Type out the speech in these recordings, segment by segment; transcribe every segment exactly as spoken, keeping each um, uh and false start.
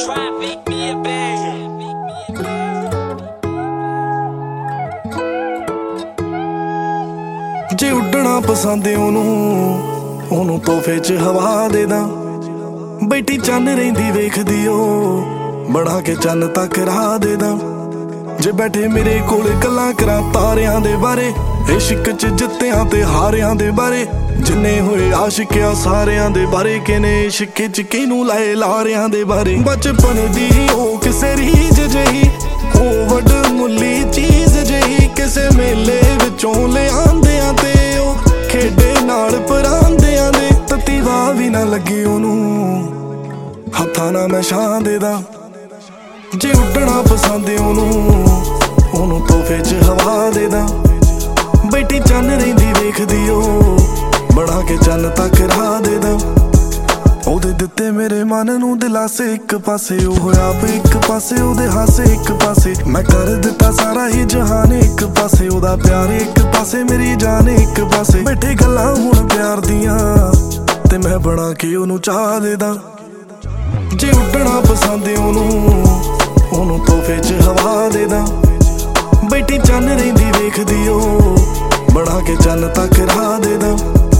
जे उड्डना पसंद ओनू ओनू तोहफे च हवा दे दा। बैठी चन्न रहिंदी वेखदी ओ बड़ा के चन्न तक राह दे दा। जे बैठे मेरे कोल गल्लां करां तारियां दे बारे, इश्क च जित्तियां ते हारियां दे बारे, जिन्ने होए आशिकिया सारियां दे बारे, किने इश्क च किनू लाए लारियां दे बारे। बचपन दी ओ किसे रीज जही ओ वड मुल्ली चीज जही, किसे मेले विचों ले आंदियां ते ओ खेडे नाल परांदियां दे। तत्ती वाह भी ना लगी ओनू हत्थां नाल मैं छां दे दा। जे उड्डना पसंद ओनू ओनू तोहफे च हवा दे दा। बैठी चन्न रहिंदी वेखदी ओ बड़ा के चन्न तक राह दे दा। ओदे दिते मेरे मन नू दिलासे एक पासे, ओ होया पे एक पासे ओदे हासे एक पासे। मैं कर दिता सारा ही जहान एक पासे, ओदा प्यार एक पासे मेरी जान एक पासे। बैठे गल्लां हुण प्यार दियां ते मैं बना के ओनू चाह दे दा। जे उड्डना पसंद ओनू ओनू तोहफे च हवा दे दा। बैठी चन्न रहिंदी वेखदी ओ बड़ा के चन्न तक राह दे दा।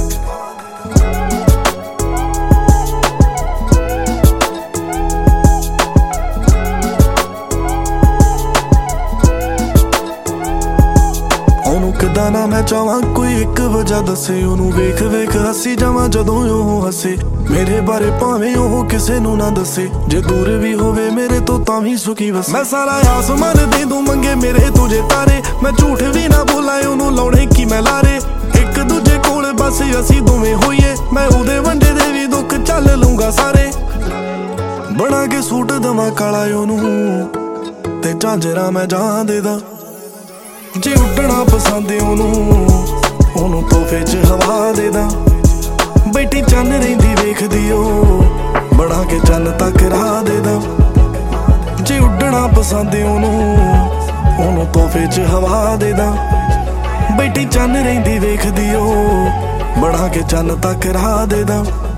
किदा ना मैं चाहवां कोई एक वजह दसे, ओनू वेख वेख हसी जावां जदों ओह हसे। मेरे बारे भावें ओह किसे नू ना दसे, जे दूर भी होवे मेरे तो तां भी सुखी वसे। मैं सारा आसमान दे दूं मंगे मेरे तुझे तारे, मैं झूठ भी ना बोलां ओनू लाउणे की मैं लारे। एक दूजे कोल बस असी दोवें होईए, मैं ओहदे वंडे दे भी दुख झल लूंगा सारे। बना के सूट दवां काला ओनू ते झांजरा मैं जान दे दा। जे उड्डना पसंद ओनू ओनू तोहफे च हवा दे दा। बैठी चन्न रहिंदी वेखदी ओ बड़ा के चन्न तक राह दे दा। जे उड्डना पसंद ओनू ओनू तोहफे च हवा दे दा। बैठी चन्न रहिंदी वेखदी ओ बड़ा के चन्न तक राह दे दा।